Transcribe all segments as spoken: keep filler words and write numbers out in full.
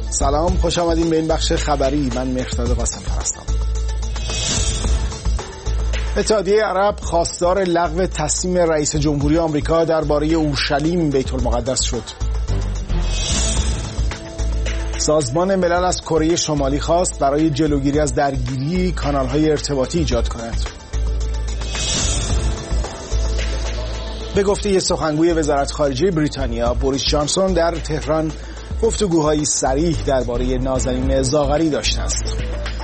سلام، خوش آمدین به این بخش خبری. من مهرداد قاسم هستم. اتحادیه عرب خواستار لغو تصمیم رئیس جمهوری آمریکا درباره اورشلیم بیت المقدس شد. سازمان ملل از کره شمالی خواست برای جلوگیری از درگیری کانال‌های ارتباطی ایجاد کند. به گفته سخنگوی وزارت خارجه بریتانیا بوریس جانسون در تهران گفتگوهایی صریح درباره نازنین زاغری داشته است.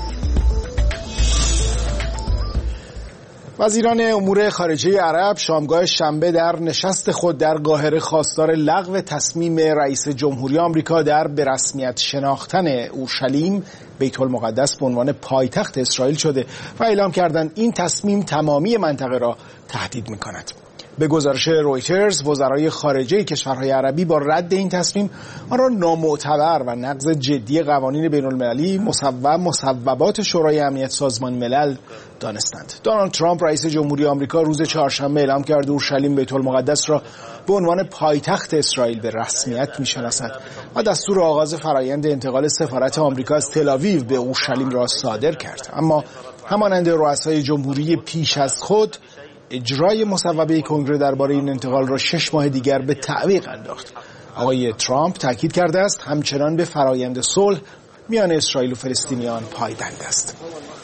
وزیران امور خارجه عرب شامگاه شنبه در نشست خود در قاهره خواستار لغو تصمیم رئیس جمهوری آمریکا در به رسمیت شناختن اورشلیم بیت المقدس به عنوان پایتخت اسرائیل شده و اعلام کردند این تصمیم تمامی منطقه را تهدید می‌کند. به گزارش رویترز، وزرای خارجه کشورهای عربی با رد این تصمیم آن را نامعتبر و نقض جدی قوانین بین‌المللی مصوب مصوبات شورای امنیت سازمان ملل دانستند. دونالد ترامپ رئیس جمهوری آمریکا روز چهارشنبه اعلام کرد اورشلیم بیت المقدس را به عنوان پایتخت اسرائیل به رسمیت می‌شناسد و دستور آغاز فرایند انتقال سفارت آمریکا از تل‌آویو به اورشلیم را صادر کرد. اما همانند رؤسای جمهوری پیش از خود، اجرای مصوبه کنگره درباره این انتقال را شش ماه دیگر به تعویق انداخت. آقای ترامپ تاکید کرده است همچنان به فرایند صلح میان اسرائیل و فلسطینیان پایبند است.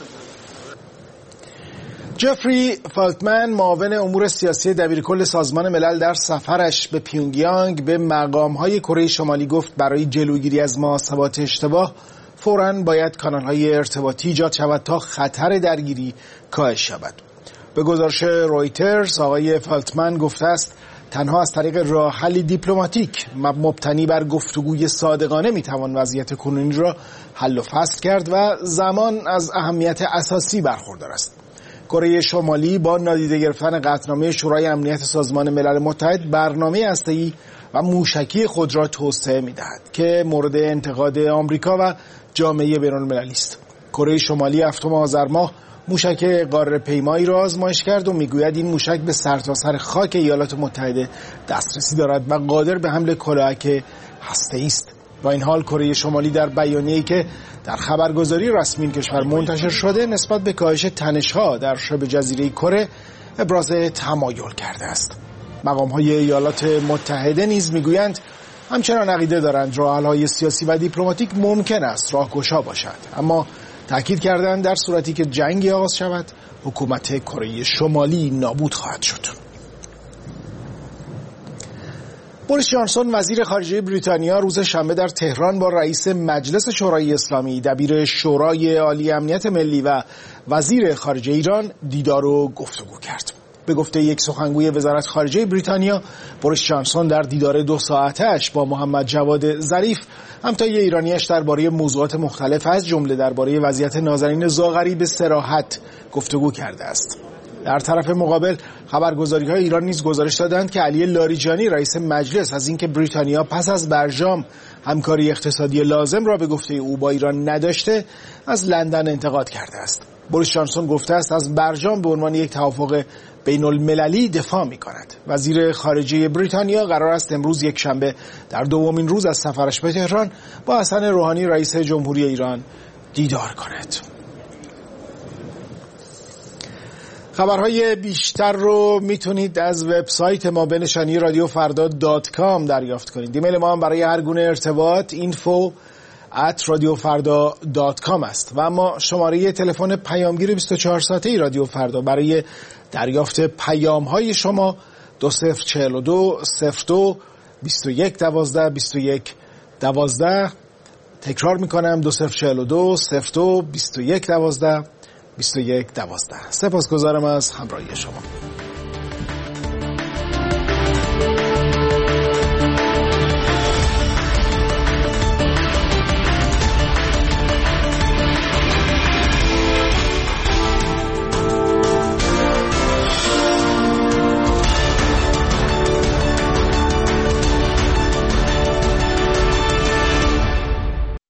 جفری فالتمن، معاون امور سیاسی دبیرکل سازمان ملل، در سفرش به پیونگیانگ به مقام‌های کره شمالی گفت برای جلوگیری از محاسبات اشتباه فوراً باید کانال‌های ارتباطی ایجاد شود تا خطر درگیری کاهش شود. به گزارش رویترز، آقای فالتمن گفته است تنها از طریق راه حلی دیپلماتیک مبتنی بر گفتگوی صادقانه میتوان وضعیت کنونی را حل و فصل کرد و زمان از اهمیت اساسی برخوردار است. کره شمالی با نادیده گرفتن قطعنامه شورای امنیت سازمان ملل متحد برنامه هسته‌ای و موشکی خود را توسعه می‌دهد که مورد انتقاد آمریکا و جامعه بین‌المللی است. کره شمالی هفتم آذر ماه موشک قاره پیمایی را آزمایش کرد و میگوید این موشک به سرتاسر خاک ایالات متحده دسترسی دارد و قادر به حمل کلاهک هسته‌ای است. با این حال کره شمالی در بیانیه‌ای که در خبرگزاری رسمی این کشور منتشر شده نسبت به کاهش تنش‌ها در شبه جزیره کره ابراز تمایل کرده است. مقام‌های ایالات متحده نیز میگویند همچنان عقیده دارند راه‌حل‌های سیاسی و دیپلماتیک ممکن است راهگشا باشد، اما تأکید کردند در صورتی که جنگی آغاز شود حکومت کره شمالی نابود خواهد شد. بوریس جانسون وزیر خارجه بریتانیا روز شنبه در تهران با رئیس مجلس شورای اسلامی، دبیر شورای عالی امنیت ملی و وزیر خارجه ایران دیدار و گفتگو کرد. به گفته یک سخنگوی وزارت خارجه بریتانیا، بوریس جانسون در دیدار دو ساعته‌اش با محمد جواد ظریف، همتای ایرانیش، درباره موضوعات مختلف از جمله درباره وضعیت نازنین زاغری به صراحت گفتگو کرده است. در طرف مقابل خبرگزاری‌های ایران نیز گزارش دادند که علی لاریجانی رئیس مجلس از اینکه بریتانیا پس از برجام همکاری اقتصادی لازم را به گفته او با ایران نداشته، از لندن انتقاد کرده است. بوریس جانسون گفته است از برجام به عنوان یک توافق بین المللی دفاع می کند. وزیر خارجه بریتانیا قرار است امروز یک شنبه در دومین روز از سفرش به تهران با حسن روحانی رئیس جمهوری ایران دیدار کند. خبرهای بیشتر رو میتونید از وبسایت ما به نشانی رادیو فردا دات کام دریافت کنید. ایمیل ما هم برای هر گونه ارتباط اینفو ات رادیو فردا دات کام است و اما شماره تلفن پیامگیر بیست و چهار ساعته رادیو فردا برای دریافت پیام های شما دو صفر چهل و دو صفر دو بیست و یک دوازده بیست و یک دوازده. تکرار میکنم دو صفر چهل و دو صفر دو بیست و یک دوازده بیست و یک دوازده. سپاسگزارم از همراهی شما.